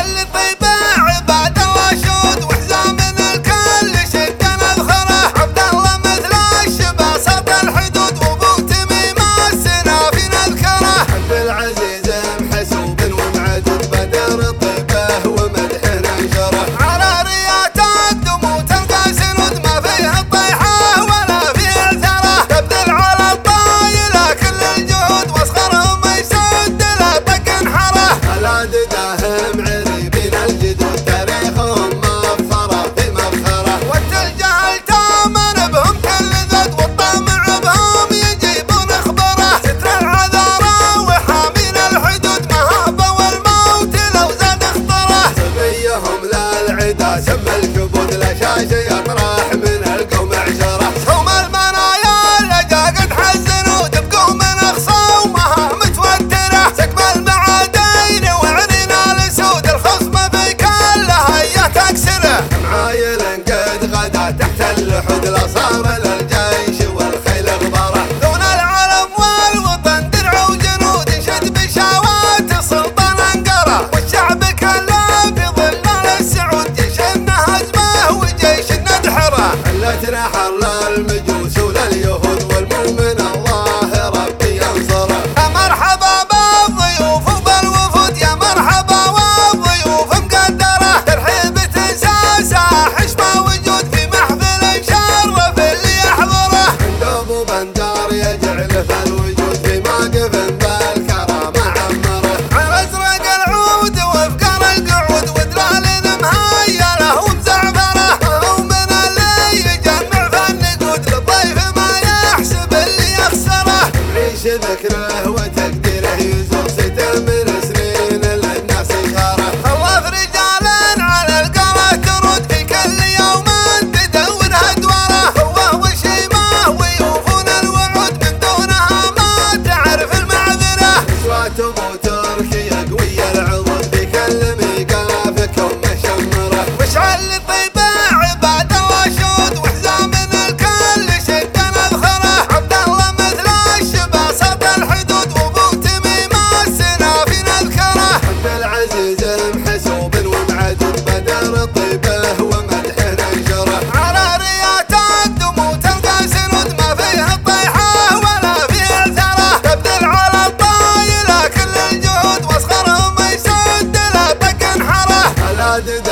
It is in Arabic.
اللي طيبه عباد الله شود وحزام من الكل شد نذخره. عبد الله مثل الشبا سط الحدود وابو تميم السنافي نذكره. عبد العزيز محسوب ومعدود بدر طيبه ومدح ننشره. على ريات الدمو تلقى سنود ما فيه الطيحه ولا فيه الثره. تبذل على الطايله كل الجهود واصغرهم يسد له طق انحره. العددهم عريبين الجدود تاريخهم مفخره في مفخره. والتلجه التامن بهم كل ذد والطمع بهم يجيبون اخبره. ستر العذارى وحامين الحدود مهابه والموت لو زاد اخطره. صبيهم للعدا سم الكبود الاشاشه يطرح من القوم عشره. هم المنايا لجا قد حزنوا تبقوا من اخصى ومها متوتره. سقم المعادين وعنينا لسود الخصم في كلها هي تكسره. معايل قد غدا تحت اللحود لا صار للجيش والخيل غبره. دون العلم والوطن درع وجنود يشد بشاوات السلطان انقره. والشعب كله في ظلال السعود جيش هزمه وجيش ندحره. حلتنا حر للمجوس ولليهود والمؤمن الله ربي ينصره. يا مرحبا بالضيوف وبالوفود يا مرحبا والضيوف مقدره. ترحيب تنسى حشمه وجود في محفل شرف اللي يحضره. عند ابو بندار يجعل في الوجود في موقف بالكرامه عمره. ازرق العود وافقر القعود ودلال مهيله ومزعفره. هو من اللي يجمع في النقود للضيف ما يحسب اللي يخسره. عيش ذكره وتقديره يزور سته من سنين للناس إشارة. الله في رجال على القرى ترد في كل يوم تدور هدوره. هو وشيمه ويوفون الوعود من دونها ما تعرف المعذره. اصوات ابو تركي قوي العضد في كل ميقافكم مشمره. واشعل طيبه عباد الله شود وحزام من الكل شد نذخره. عبد الله مثل الشبا سط الحدود وابو تميم السنافي نذكره. عبد العزيز محسوب ومعدود بدر طيبه ومدح ننشره. على ريات الدمو تلقى سنود ما فيه الطيحه ولا فيه الثره. تبذل على الطايله كل الجهود واصغرهم يسد له طق انحره. العدد